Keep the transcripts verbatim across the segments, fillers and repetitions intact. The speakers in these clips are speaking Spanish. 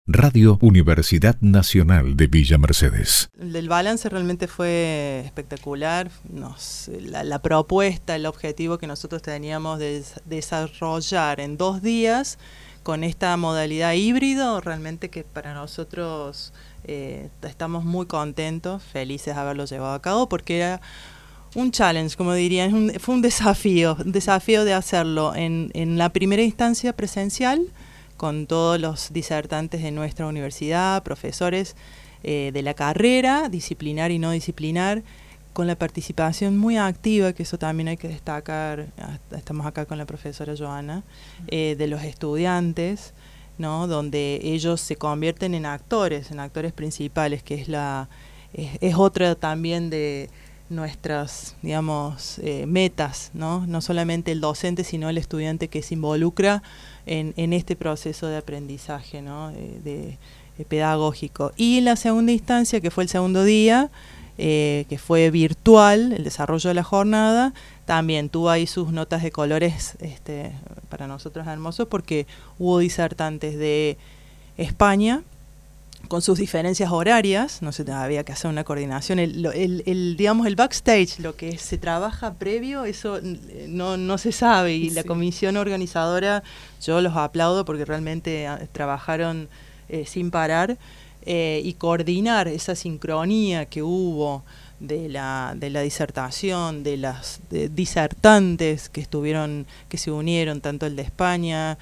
Radio Universidad Nacional de Villa Mercedes. El balance realmente fue espectacular. Nos, la, la propuesta, el objetivo que nosotros teníamos de desarrollar en dos días con esta modalidad híbrido, realmente que para nosotros eh, estamos muy contentos, felices de haberlo llevado a cabo, porque era un challenge, como dirían, un, fue un desafío, un desafío de hacerlo en, en la primera instancia presencial, con todos los disertantes de nuestra universidad, profesores eh, de la carrera, disciplinar y no disciplinar, con la participación muy activa, que eso también hay que destacar, estamos acá con la profesora Joana, eh, de los estudiantes, ¿no? Donde ellos se convierten en actores, en actores principales, que es la es, es otra también de nuestras, digamos, eh, metas, ¿no? No solamente el docente, sino el estudiante que se involucra en, en este proceso de aprendizaje, ¿no? de, de, de pedagógico. Y la segunda instancia, que fue el segundo día, eh, que fue virtual, el desarrollo de la jornada, también tuvo ahí sus notas de colores, este, para nosotros hermosos, porque hubo disertantes de España, con sus diferencias horarias, no sé, había que hacer una coordinación, el, el, el digamos el backstage, lo que se trabaja previo, eso no, no se sabe, y sí. La comisión organizadora, yo los aplaudo porque realmente a, trabajaron eh, sin parar, eh, y coordinar esa sincronía que hubo de la, de la disertación, de las de disertantes que estuvieron, que se unieron, tanto el de España,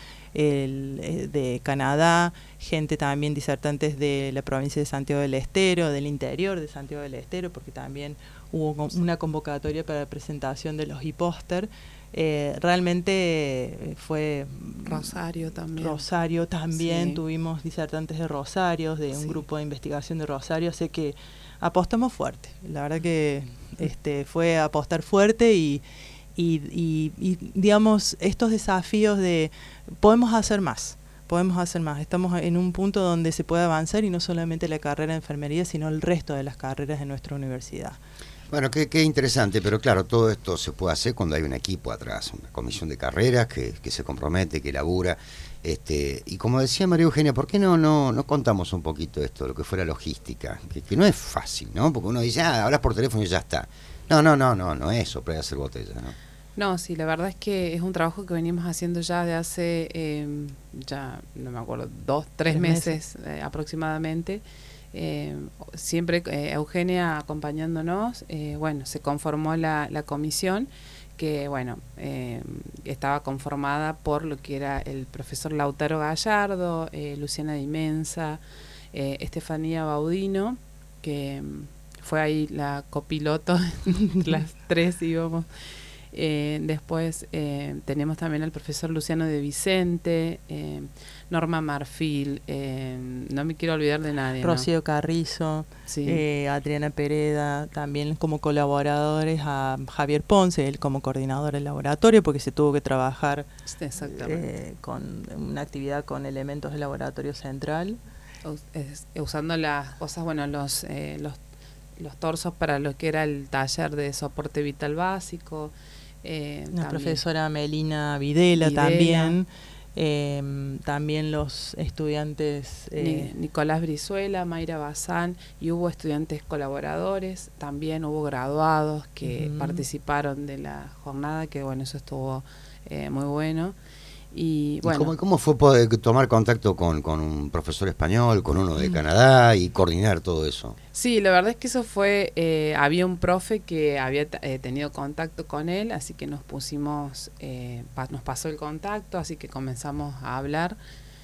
el eh, de Canadá, gente también disertantes de la provincia de Santiago del Estero, del interior de Santiago del Estero, porque también hubo una convocatoria para la presentación de los e-póster. Eh, realmente fue Rosario también. Rosario también, sí. Tuvimos disertantes de Rosario, de un sí. grupo de investigación de Rosario, así que apostamos fuerte. La verdad que este fue apostar fuerte y Y, y, y digamos, estos desafíos de podemos hacer más, podemos hacer más. Estamos en un punto donde se puede avanzar, y no solamente la carrera de enfermería, sino el resto de las carreras de nuestra universidad. Bueno, qué, qué interesante, pero claro, todo esto se puede hacer cuando hay un equipo atrás, una comisión de carreras que, que se compromete, que labura. Este, y como decía María Eugenia, ¿por qué no, no, no contamos un poquito esto, lo que fue la logística? Que, que no es fácil, ¿no? Porque uno dice, ah, hablas por teléfono y ya está. No, no, no, no, no es soplar y hacer botella, ¿no? No, sí, la verdad es que es un trabajo que venimos haciendo ya de hace, eh, ya no me acuerdo, dos, tres, tres meses, meses. Eh, aproximadamente. Eh, siempre eh, Eugenia acompañándonos, eh, bueno, se conformó la, la comisión, que bueno, eh, estaba conformada por lo que era el profesor Lautaro Gallardo, eh, Luciana Dimensa, eh, Estefanía Baudino, que fue ahí la copiloto, las tres íbamos. Eh, después eh, tenemos también al profesor Luciano de Vicente, eh, Norma Marfil, eh, no me quiero olvidar de nadie. Rocío ¿no? Carrizo, sí. eh, Adriana Pereda, también como colaboradores a Javier Ponce, él como coordinador del laboratorio, porque se tuvo que trabajar eh, con una actividad con elementos del laboratorio central. Us, es, usando las cosas, bueno, los, eh, los, los torsos para lo que era el taller de soporte vital básico. Eh, la también. profesora Melina Videla, Videla. también eh, también los estudiantes eh, Ni, Nicolás Brizuela, Mayra Bazán, y hubo estudiantes colaboradores, también hubo graduados que uh-huh. participaron de la jornada, que bueno, eso estuvo eh, muy bueno. Y, bueno, ¿Y cómo, cómo fue poder tomar contacto con, con un profesor español, con uno de Canadá, y coordinar todo eso? Sí, la verdad es que eso fue, eh, había un profe que había eh, tenido contacto con él, así que nos pusimos, eh, pa, nos pasó el contacto, así que comenzamos a hablar,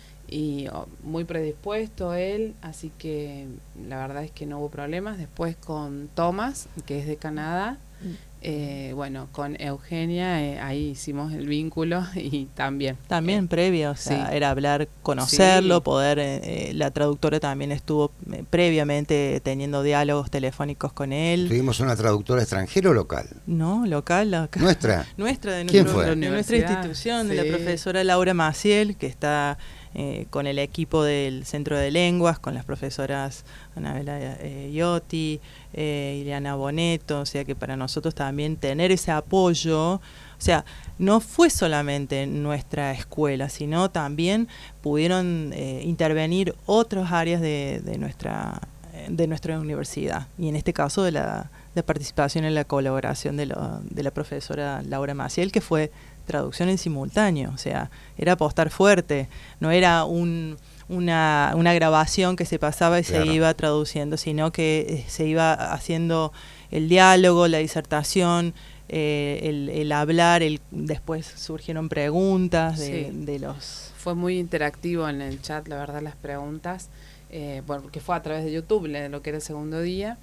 y oh, muy predispuesto él, así que la verdad es que no hubo problemas. Después con Tomás, que es de Canadá, Eh, bueno, con Eugenia eh, ahí hicimos el vínculo, y también también eh, previo, o sea, sí. era hablar, conocerlo, sí. poder eh, la traductora también estuvo eh, previamente teniendo diálogos telefónicos con él. ¿Tuvimos una traductora extranjera o local? No, local, local. ¿Nuestra? Nuestra, de, ¿Quién nuestro, fue? de nuestra institución, sí. de la profesora Laura Maciel, que está eh, con el equipo del Centro de Lenguas, con las profesoras Anabela eh, Iotti, eh, Ileana Boneto, o sea que para nosotros también tener ese apoyo, o sea, no fue solamente nuestra escuela, sino también pudieron eh, intervenir otras áreas de, de nuestra de nuestra universidad, y en este caso de la de participación en la colaboración de, lo, de la profesora Laura Maciel, que fue traducción en simultáneo, o sea, era apostar fuerte, no era un, una, una grabación que se pasaba y claro. se iba traduciendo, sino que se iba haciendo el diálogo, la disertación, eh, el, el hablar, el, después surgieron preguntas de, sí. de los... Fue muy interactivo en el chat, la verdad, las preguntas, eh, bueno, porque fue a través de YouTube, lo que era el segundo día.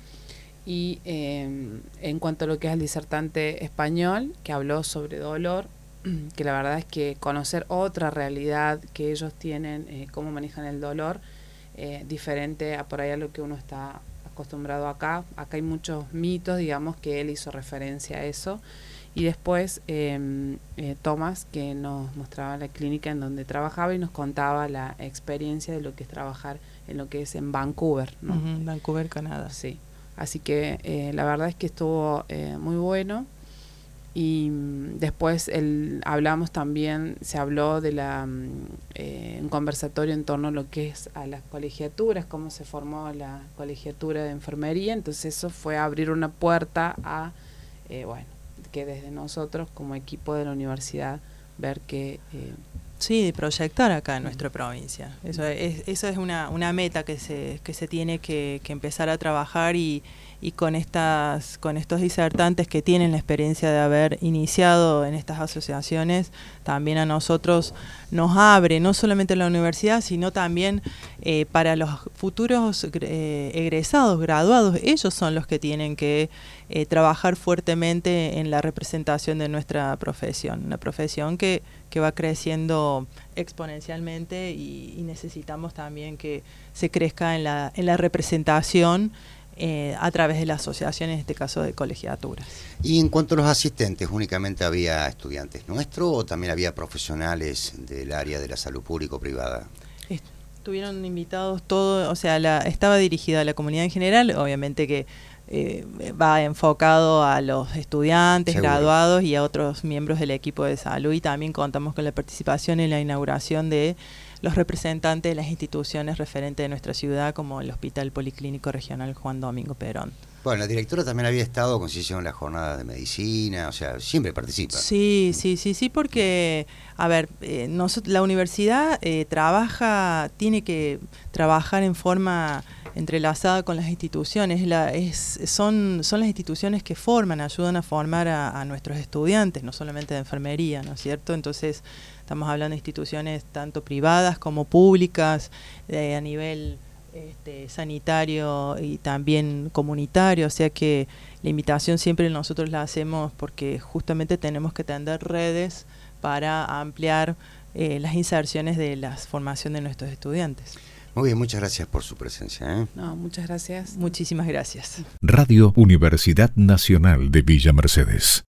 Y eh, en cuanto a lo que es el disertante español, que habló sobre dolor, que la verdad es que conocer otra realidad que ellos tienen, eh, cómo manejan el dolor, eh, diferente a por ahí a lo que uno está acostumbrado acá. Acá hay muchos mitos, digamos, que él hizo referencia a eso. Y después eh, eh, Tomás, que nos mostraba la clínica en donde trabajaba y nos contaba la experiencia de lo que es trabajar en lo que es en Vancouver, ¿no? Uh-huh, Vancouver, Canadá. Sí. Así que eh, la verdad es que estuvo eh, muy bueno. Y mm, después el, hablamos también, se habló de la mm, eh, un conversatorio en torno a lo que es a las colegiaturas, cómo se formó la colegiatura de enfermería. Entonces eso fue abrir una puerta a, eh, bueno, que desde nosotros como equipo de la universidad, ver que... Eh, Sí, proyectar acá en nuestra provincia. Eso es, eso es una, una meta que se, que se tiene que, que empezar a trabajar y, y con estas, con estos disertantes que tienen la experiencia de haber iniciado en estas asociaciones, también a nosotros nos abre, no solamente la universidad, sino también eh, para los futuros eh, egresados, graduados. Ellos son los que tienen que eh, trabajar fuertemente en la representación de nuestra profesión, una profesión que que va creciendo exponencialmente y, y necesitamos también que se crezca en la, en la representación eh, a través de la asociación, en este caso de colegiaturas. Y en cuanto a los asistentes, ¿únicamente había estudiantes nuestros o también había profesionales del área de la salud público-privada? Estuvieron invitados todos, o sea, la, estaba dirigida a la comunidad en general, obviamente que Eh, va enfocado a los estudiantes, Seguro. graduados y a otros miembros del equipo de salud, y también contamos con la participación en la inauguración de los representantes de las instituciones referentes de nuestra ciudad, como el Hospital Policlínico Regional Juan Domingo Perón. Bueno, la directora también había estado con sesión en las jornadas de medicina, o sea, siempre participa. Sí, sí, sí, sí, porque, a ver, eh, nosotros, la universidad eh, trabaja, tiene que trabajar en forma entrelazada con las instituciones, la, es, son, son las instituciones que forman, ayudan a formar a, a nuestros estudiantes, no solamente de enfermería, ¿no es cierto? Entonces, estamos hablando de instituciones tanto privadas como públicas, eh, a nivel este, sanitario y también comunitario, o sea que la invitación siempre nosotros la hacemos porque justamente tenemos que tender redes para ampliar eh, las inserciones de la formación de nuestros estudiantes. Muy bien, muchas gracias por su presencia. ¿eh? No, muchas gracias. Muchísimas gracias. Radio Universidad Nacional de Villa Mercedes.